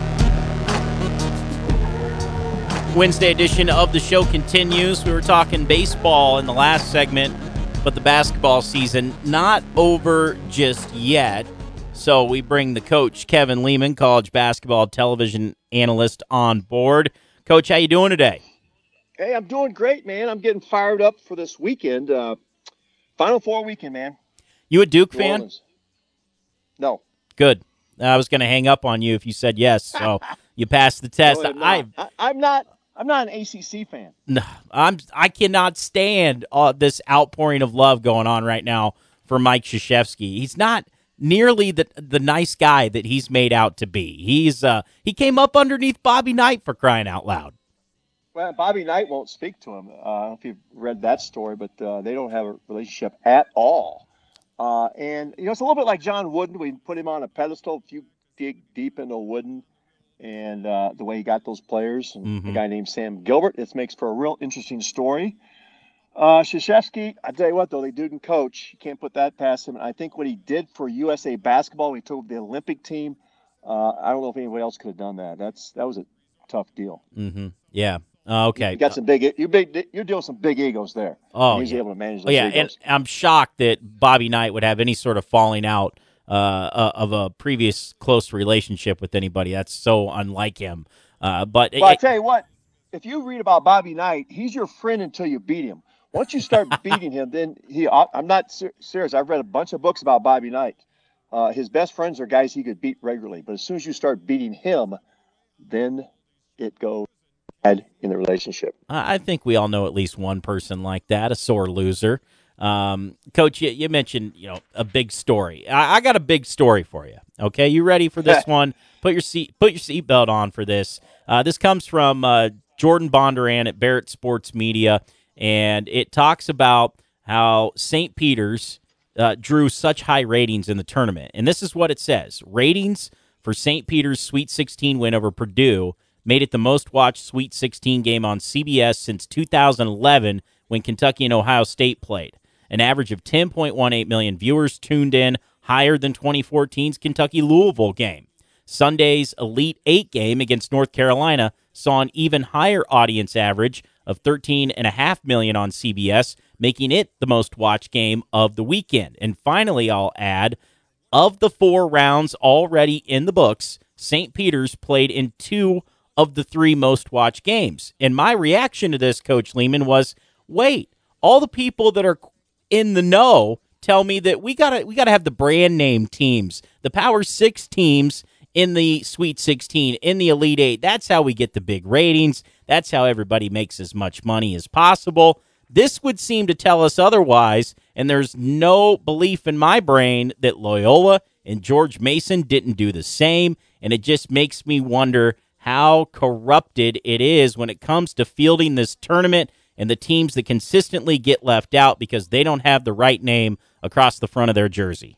Wednesday edition of the show continues. We were talking baseball in the last segment, but the basketball season not over just yet. So we bring the coach, Kevin Lehman, college basketball television analyst, on board. Coach, how you doing today? Hey, I'm doing great, man. I'm getting fired up for this weekend. Uh, Final Four weekend, man. You a Duke New fan? Orleans. No. Good. I was going to hang up on you if you said yes, so you passed the test. No, I'm, I, not. I, I'm not. I'm not an A C C fan. no, I'm. I cannot stand uh, this outpouring of love going on right now for Mike Krzyzewski. He's not nearly the the nice guy that he's made out to be. He's uh, he came up underneath Bobby Knight, for crying out loud. Well, Bobby Knight won't speak to him. Uh, I don't know if you've read that story, but uh, they don't have a relationship at all. Uh, and, you know, it's a little bit like John Wooden. We put him on a pedestal. If you dig deep into Wooden and uh, the way he got those players, and Mhm. a guy named Sam Gilbert, this makes for a real interesting story. Uh, Krzyzewski, I tell you what, though, they didn't coach. You can't put that past him. I think what he did for U S A basketball, he took the Olympic team. Uh, I don't know if anybody else could have done that. That's That was a tough deal. Mm-hmm. Yeah. Uh, okay. You got some big. You big. You're dealing some big egos there. Oh, he's yeah. able to manage Oh, those yeah, egos. and I'm shocked that Bobby Knight would have any sort of falling out uh, uh, of a previous close relationship with anybody. That's so unlike him. Uh, but Well, I it- tell you what, if you read about Bobby Knight, he's your friend until you beat him. Once you start beating him, then he. I'm not ser- serious. I've read a bunch of books about Bobby Knight. Uh, his best friends are guys he could beat regularly, but as soon as you start beating him, then it goes bad in the relationship. I I think we all know at least one person like that, a sore loser. Um, Coach, you, you mentioned you know a big story. I, I got a big story for you. Okay, you ready for this one? Put your seat put your seatbelt on for this. Uh, this comes from uh, Jordan Bondurant at Barrett Sports Media, and it talks about how Saint Peter's uh, drew such high ratings in the tournament. And this is what it says: ratings for Saint Peter's Sweet sixteen win over Purdue made it the most-watched Sweet sixteen game on C B S since two thousand eleven when Kentucky and Ohio State played. An average of ten point one eight million viewers tuned in, higher than twenty fourteen's Kentucky-Louisville game. Sunday's Elite Eight game against North Carolina saw an even higher audience average of thirteen point five million on C B S, making it the most-watched game of the weekend. And finally, I'll add, of the four rounds already in the books, Saint Peter's played in two of the three most-watched games. And my reaction to this, Coach Lehman, was, wait, all the people that are in the know tell me that we gotta we gotta have the brand name teams, the Power Six teams in the Sweet sixteen, in the Elite Eight. That's how we get the big ratings. That's how everybody makes as much money as possible. This would seem to tell us otherwise, and there's no belief in my brain that Loyola and George Mason didn't do the same, and it just makes me wonder how corrupted it is when it comes to fielding this tournament and the teams that consistently get left out because they don't have the right name across the front of their jersey.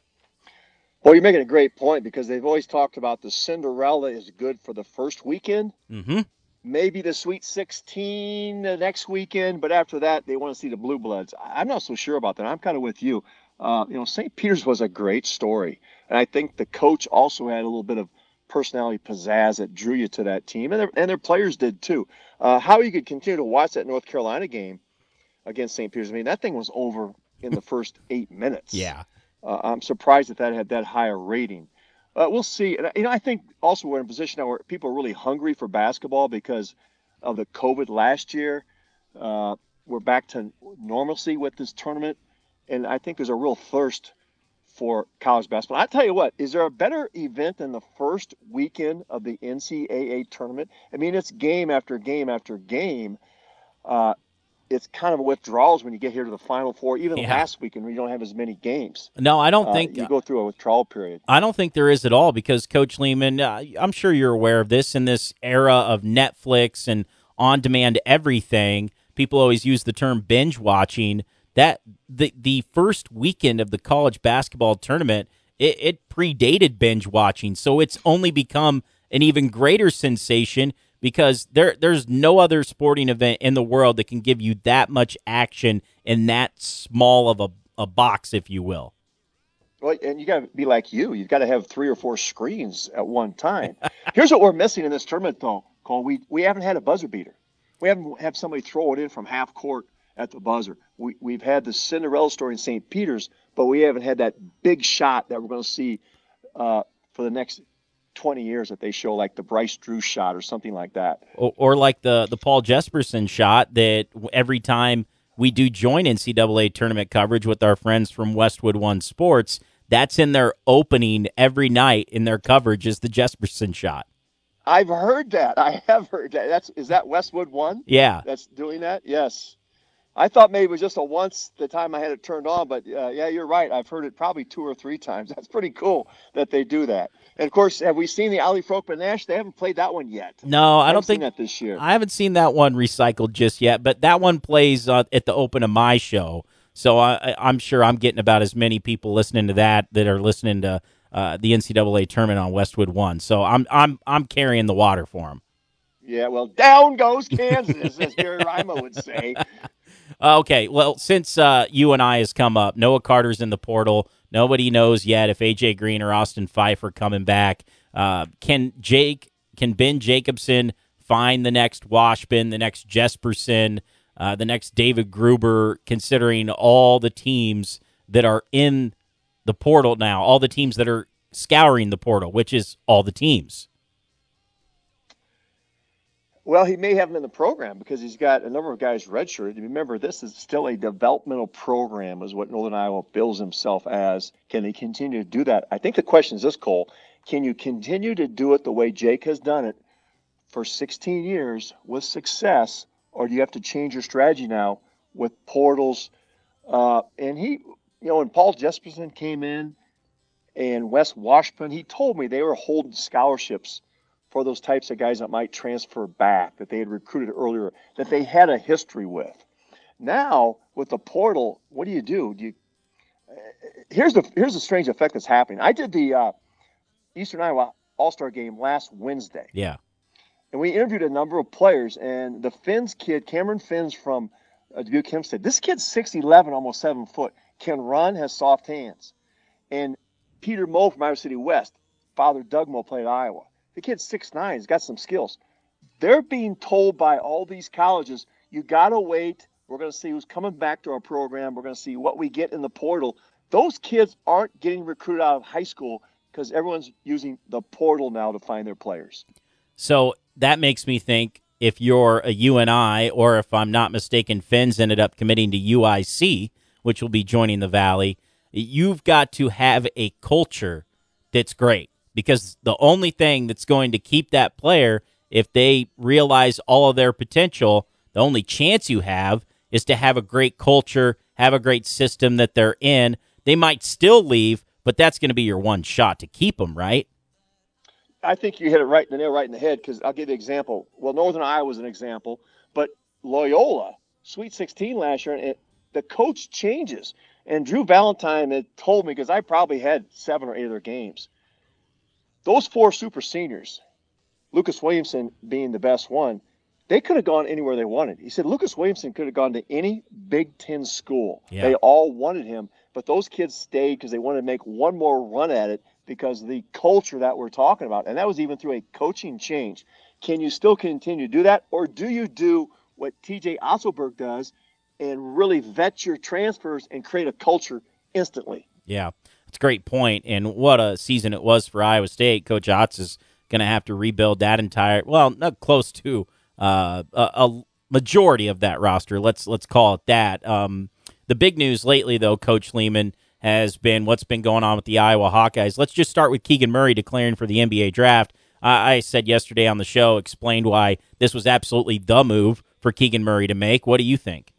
Well, you're making a great point because they've always talked about the Cinderella is good for the first weekend. Mm-hmm. Maybe the Sweet sixteen the next weekend, but after that, they want to see the Blue Bloods. I'm not so sure about that. I'm kind of with you. Uh, you know, Saint Peter's was a great story, and I think the coach also had a little bit of personality pizzazz that drew you to that team, and their, and their players did too. Uh, how you could continue to watch that North Carolina game against Saint Peter's, I mean, that thing was over in the first eight minutes. Yeah. Uh, I'm surprised that that had that high a rating. Uh, we'll see. And, you know, I think also we're in a position now where people are really hungry for basketball because of the COVID last year. Uh, we're back to normalcy with this tournament, and I think there's a real thirst for college basketball. I tell you what, is there a better event than the first weekend of the N C double A tournament? I mean, it's game after game after game. Uh, it's kind of a withdrawals when you get here to the Final Four. Even Yeah. last weekend, we don't have as many games. No, I don't Uh, think you go through a withdrawal period. I don't think there is at all because, Coach Lehman, uh, I'm sure you're aware of this, in this era of Netflix and on-demand everything, people always use the term binge watching. That the the first weekend of the college basketball tournament, it, it predated binge watching, so it's only become an even greater sensation because there there's no other sporting event in the world that can give you that much action in that small of a, a box, if you will. Well, and you got to be like you. You've got to have three or four screens at one time. Here's what we're missing in this tournament, though, Cole. We we haven't had a buzzer beater. We haven't had somebody throw it in from half court at the buzzer. We, we've had the Cinderella story in Saint Peter's, but we haven't had that big shot that we're going to see uh, for the next twenty years that they show, like the Bryce Drew shot or something like that. Or, or like the, the Paul Jesperson shot that every time we do join N C double A tournament coverage with our friends from Westwood One Sports, that's in their opening every night in their coverage is the Jesperson shot. I've heard that. I have heard that. That's is that Westwood One? Yeah. That's doing that? Yes. I thought maybe it was just a once the time I had it turned on, but uh, yeah, you're right. I've heard it probably two or three times. That's pretty cool that they do that. And of course, have we seen the Ali Frokman Nash? They haven't played that one yet. No, I, I don't think seen that this year. I haven't seen that one recycled just yet, but that one plays uh, at the open of my show. So I, I'm sure I'm getting about as many people listening to that that are listening to uh, the N C double A tournament on Westwood One. So I'm I'm I'm carrying the water for them. Yeah, well, down goes Kansas, as Gary Rima would say. Okay, well, since uh, U N I has come up, Noah Carter's in the portal. Nobody knows yet if A J Green or Austin Fife are coming back. Uh, can Jake, can Ben Jacobson find the next Washburn, the next Jesperson, uh, the next David Gruber, considering all the teams that are in the portal now, all the teams that are scouring the portal, which is all the teams? Well, he may have him in the program because he's got a number of guys redshirted. Remember, this is still a developmental program, is what Northern Iowa bills himself as. Can he continue to do that? I think the question is this, Cole. Can you continue to do it the way Jake has done it for sixteen years with success, or do you have to change your strategy now with portals? Uh, and he, you know, when Paul Jesperson came in and Wes Washburn, he told me they were holding scholarships for those types of guys that might transfer back, that they had recruited earlier, that they had a history with. Now, with the portal, what do you do? Do you, uh, here's the here's the strange effect that's happening. I did the uh, Eastern Iowa All-Star game last Wednesday. Yeah. And we interviewed a number of players, and the Finns kid, Cameron Finns from uh, Dubuque Hempstead, this kid's six eleven, almost seven foot, can run, has soft hands. And Peter Moe from Iowa City West, father Doug Moe played at Iowa. The kid's six nine, he's got some skills. They're being told by all these colleges, you got to wait. We're going to see who's coming back to our program. We're going to see what we get in the portal. Those kids aren't getting recruited out of high school because everyone's using the portal now to find their players. So that makes me think if you're a U N I, or if I'm not mistaken, Finns ended up committing to U I C, which will be joining the Valley, you've got to have a culture that's great, because the only thing that's going to keep that player, if they realize all of their potential, the only chance you have is to have a great culture, have a great system that they're in. They might still leave, but that's going to be your one shot to keep them, right? I think you hit it right, the nail right in the head, because I'll give you an example. Well, Northern Iowa is an example, but Loyola, Sweet sixteen last year, and it, the coach changes. And Drew Valentine had told me, because I probably had seven or eight of their games, those four super seniors, Lucas Williamson being the best one, they could have gone anywhere they wanted. He said Lucas Williamson could have gone to any Big Ten school. Yeah. They all wanted him, but those kids stayed because they wanted to make one more run at it because of the culture that we're talking about. And that was even through a coaching change. Can you still continue to do that, or do you do what T J Otzelberg does and really vet your transfers and create a culture instantly? Yeah, that's a great point. And what a season it was for Iowa State. Coach Otz is going to have to rebuild that entire, well, not close to uh, a, a majority of that roster. Let's let's call it that. Um, the big news lately, though, Coach Lehman, has been what's been going on with the Iowa Hawkeyes. Let's just start with Keegan Murray declaring for the N B A draft. Uh, I said yesterday on the show, explained why this was absolutely the move for Keegan Murray to make. What do you think?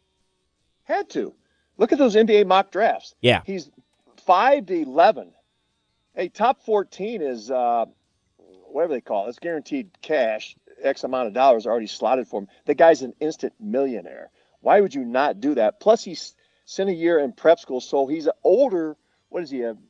Had to. Look at those N B A mock drafts. Yeah. He's five to eleven. Hey, top fourteen is, uh, whatever they call it, it's guaranteed cash. X amount of dollars already slotted for him. The guy's an instant millionaire. Why would you not do that? Plus, he's spent a year in prep school, so he's older. What is he, a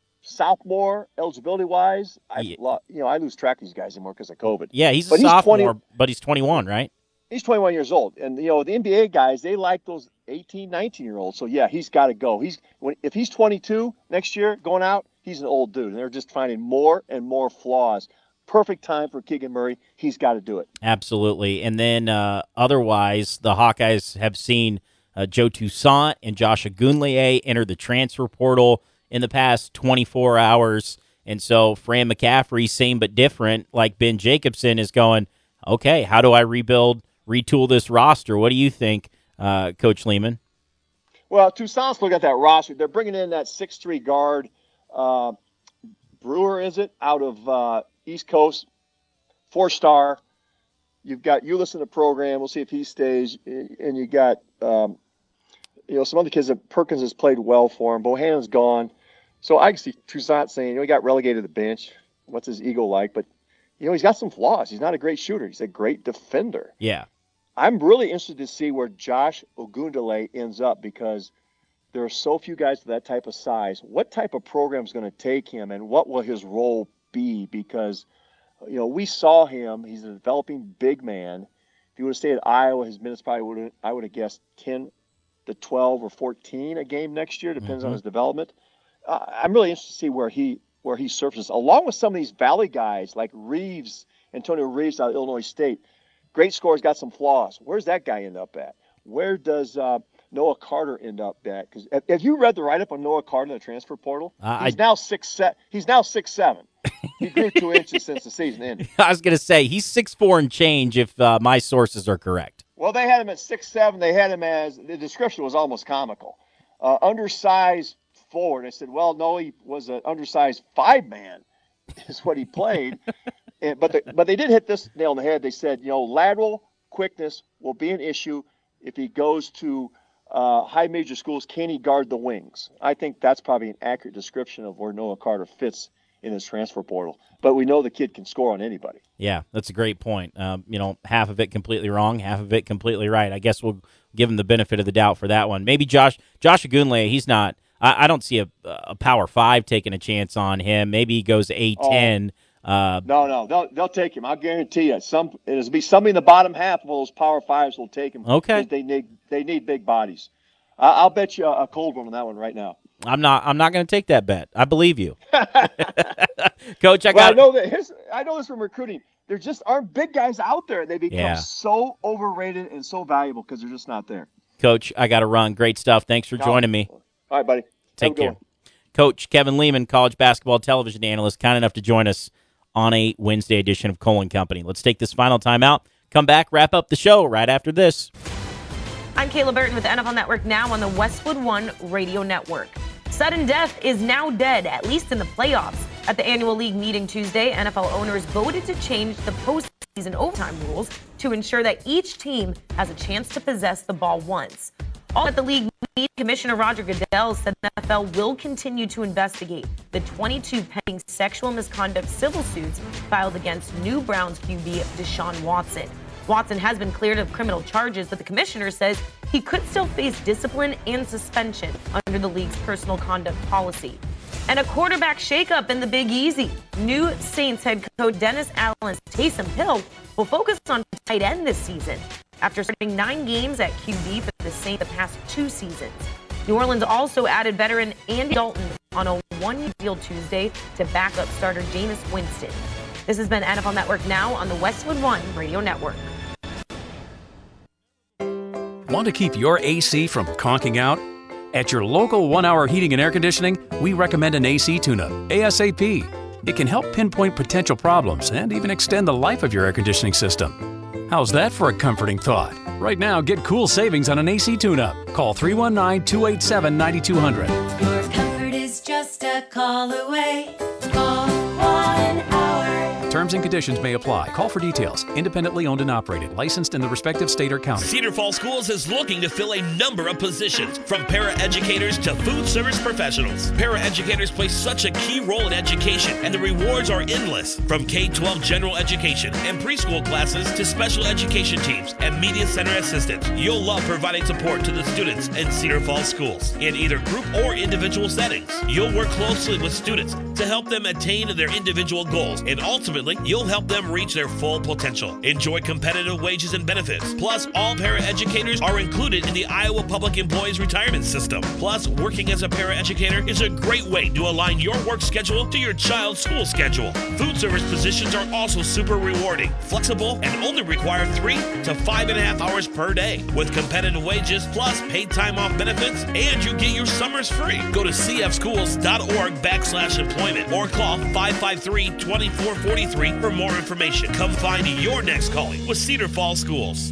sophomore eligibility-wise? I, yeah. You know, I lose track of these guys anymore because of COVID. Yeah, he's a but sophomore, he's twenty, but he's twenty-one, right? He's twenty-one years old. And, you know, the N B A guys, they like those eighteen, nineteen-year-olds. So, yeah, he's got to go. He's when If he's twenty-two next year going out, he's an old dude. And they're just finding more and more flaws. Perfect time for Keegan Murray. He's got to do it. Absolutely. And then uh, otherwise, the Hawkeyes have seen uh, Joe Toussaint and Josh Agunleye enter the transfer portal in the past twenty-four hours. And so Fran McCaffrey, same but different, like Ben Jacobson, is going, okay, how do I rebuild, retool this roster? What do you think, uh, Coach Lehman? Well, Toussaint's looking at that roster. They're bringing in that six three guard, uh, Brewer, is it, out of uh, East Coast, four-star. You've got Ulis in the program. We'll see if he stays. And you got, um, you know, some other kids that Perkins has played well for him. Bohannon's gone. So I can see Toussaint saying, you know, he got relegated to the bench. What's his ego like? But, you know, he's got some flaws. He's not a great shooter. He's a great defender. Yeah. I'm really interested to see where Josh Ogundele ends up because there are so few guys with that type of size. What type of program is going to take him, and what will his role be? Because, you know, we saw him. He's a developing big man. If he would have stayed at Iowa, his minutes probably would have, I would have guessed, ten to twelve or fourteen a game next year. Depends mm-hmm. on his development. Uh, I'm really interested to see where he where he surfaces, along with some of these Valley guys like Reeves, Antonio Reeves out of Illinois State. Great score's got some flaws. Where's that guy end up at? Where does uh, Noah Carter end up at? Because have you read the write-up on Noah Carter in the transfer portal? Uh, he's I... now six. Se- he's now six seven. He grew two inches since the season ended. I was going to say he's six four and change if uh, my sources are correct. Well, they had him at six seven. They had him as the description was almost comical, uh, undersized forward. I said, well, no, he was an undersized five man, is what he played. and, but the, but they did hit this nail on the head. They said, you know, lateral quickness will be an issue if he goes to uh, high major schools. Can he guard the wings? I think that's probably an accurate description of where Noah Carter fits in his transfer portal. But we know the kid can score on anybody. Yeah, that's a great point. Um, you know, half of it completely wrong, half of it completely right. I guess we'll give him the benefit of the doubt for that one. Maybe Josh Josh Agunleye, he's not. I, I don't see a, a power five taking a chance on him. Maybe he goes A ten. Uh, no, no, they'll they'll take him. I'll guarantee you. Some it'll be somebody in the bottom half of those Power Fives will take him. Okay. They need they need big bodies. I, I'll bet you a, a cold one on that one right now. I'm not. I'm not going to take that bet. I believe you, Coach. I well, got. I know that. His, I know this from recruiting. There just aren't big guys out there. They become Yeah. so overrated and so valuable because they're just not there. Coach, I got to run. Great stuff. Thanks for joining me. All right, buddy. Take care. Coach Kevin Lehman, college basketball television analyst, kind enough to join us on a Wednesday edition of Cole and Company. Let's take this final time out. Come back, wrap up the show right after this. I'm Kayla Burton with N F L Network Now on the Westwood One Radio Network. Sudden death is now dead, at least in the playoffs. At the annual league meeting Tuesday, N F L owners voted to change the postseason overtime rules to ensure that each team has a chance to possess the ball once. All at the league meeting, Commissioner Roger Goodell said the N F L will continue to investigate the twenty-two pending sexual misconduct civil suits filed against new Browns Q B Deshaun Watson. Watson has been cleared of criminal charges, but the commissioner says he could still face discipline and suspension under the league's personal conduct policy. And a quarterback shakeup in the Big Easy. New Saints head coach Dennis Allen's Taysom Hill will focus on tight end this season after starting nine games at Q B for the Saints the past two seasons. New Orleans also added veteran Andy Dalton on a one-year deal Tuesday to back up starter Jameis Winston. This has been N F L Network Now on the Westwood One Radio Network. Want to keep your A C from conking out? At your local one-hour heating and air conditioning, we recommend an A C tune-up, ASAP. It can help pinpoint potential problems and even extend the life of your air conditioning system. How's that for a comforting thought? Right now, get cool savings on an A C tune-up. Call three one nine, two eight seven, nine two zero zero. Your comfort is just a call away. Call one hour. Terms and conditions may apply. Call for details. Independently owned and operated. Licensed in the respective state or county. Cedar Falls Schools is looking to fill a number of positions, from paraeducators to food service professionals. Paraeducators play such a key role in education, and the rewards are endless. From K twelve general education and preschool classes to special education teams and media center assistants, you'll love providing support to the students in Cedar Falls Schools in either group or individual settings. You'll work closely with students to help them attain their individual goals, and ultimately, you'll help them reach their full potential. Enjoy competitive wages and benefits. Plus, all paraeducators are included in the Iowa Public Employees Retirement System. Plus, working as a paraeducator is a great way to align your work schedule to your child's school schedule. Food service positions are also super rewarding, flexible, and only require three to five and a half hours per day. With competitive wages, plus paid time off benefits, and you get your summers free. Go to cfschools.org backslash employment or call five five three, two four four three for more information. Come find your next calling with Cedar Falls Schools.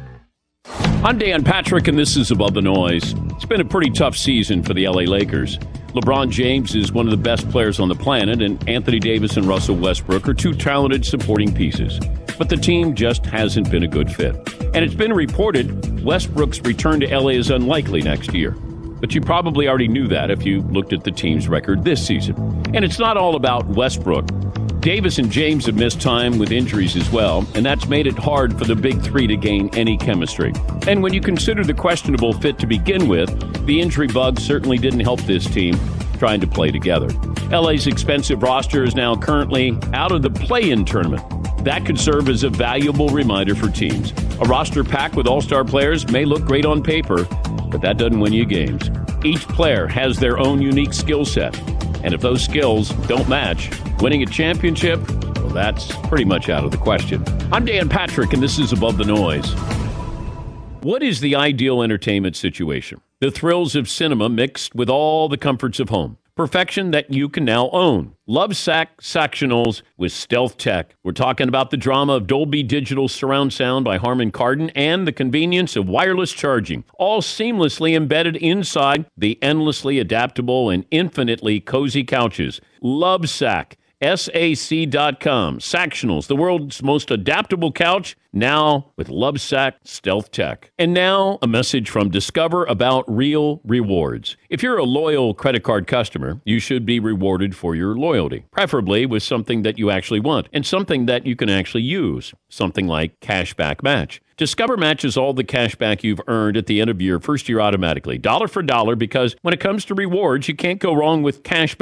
I'm Dan Patrick, and this is Above the Noise. It's been a pretty tough season for the L A Lakers. LeBron James is one of the best players on the planet, and Anthony Davis and Russell Westbrook are two talented supporting pieces. But the team just hasn't been a good fit. And it's been reported Westbrook's return to L A is unlikely next year. But you probably already knew that if you looked at the team's record this season. And it's not all about Westbrook. Davis and James have missed time with injuries as well, and that's made it hard for the big three to gain any chemistry. And when you consider the questionable fit to begin with, the injury bug certainly didn't help this team trying to play together. L A's expensive roster is now currently out of the play-in tournament. That could serve as a valuable reminder for teams. A roster packed with all-star players may look great on paper, but that doesn't win you games. Each player has their own unique skill set, and if those skills don't match, winning a championship, well, that's pretty much out of the question. I'm Dan Patrick, and this is Above the Noise. What is the ideal entertainment situation? The thrills of cinema mixed with all the comforts of home. Perfection that you can now own. Lovesac Sactionals with Stealth Tech. We're talking about the drama of Dolby Digital Surround Sound by Harman Kardon and the convenience of wireless charging, all seamlessly embedded inside the endlessly adaptable and infinitely cozy couches. Lovesac. S A C dot com. Sactionals, the world's most adaptable couch, now with Lovesac Stealth Tech. And now, a message from Discover about real rewards. If you're a loyal credit card customer, you should be rewarded for your loyalty, preferably with something that you actually want and something that you can actually use, something like Cashback Match. Discover matches all the cash back you've earned at the end of your first year automatically, dollar for dollar, because when it comes to rewards, you can't go wrong with cash back.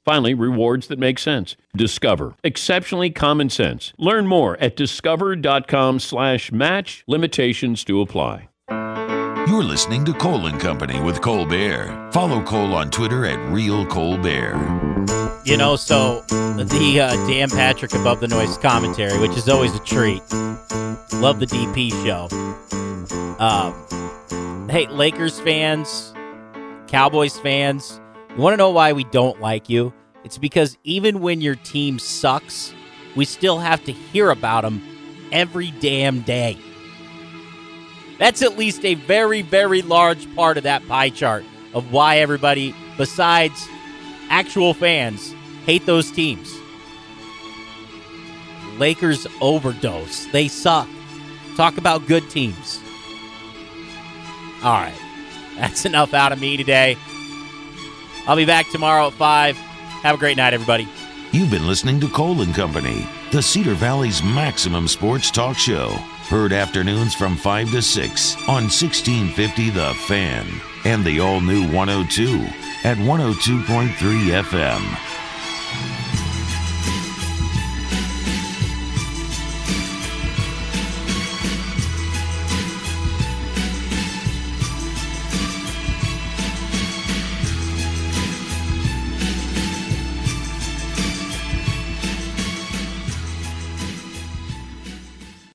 Finally, rewards that make sense. Discover. Exceptionally common sense. Learn more at discover.com slash match. Limitations do apply. You're listening to Cole and Company with Colbert. Follow Cole on Twitter at Real Colbert. You know, so the uh, Dan Patrick Above the Noise commentary, which is always a treat. Love the D P show. Um, hey, Lakers fans, Cowboys fans, you want to know why we don't like you? It's because even when your team sucks, we still have to hear about them every damn day. That's at least a very, very large part of that pie chart of why everybody, besides actual fans, hate those teams. Lakers overdose. They suck. Talk about good teams. All right. That's enough out of me today. I'll be back tomorrow at five. Have a great night, everybody. You've been listening to Cole and Company, the Cedar Valley's maximum sports talk show. Heard afternoons from five to six on sixteen fifty The Fan and the all-new one oh two at one oh two point three F M.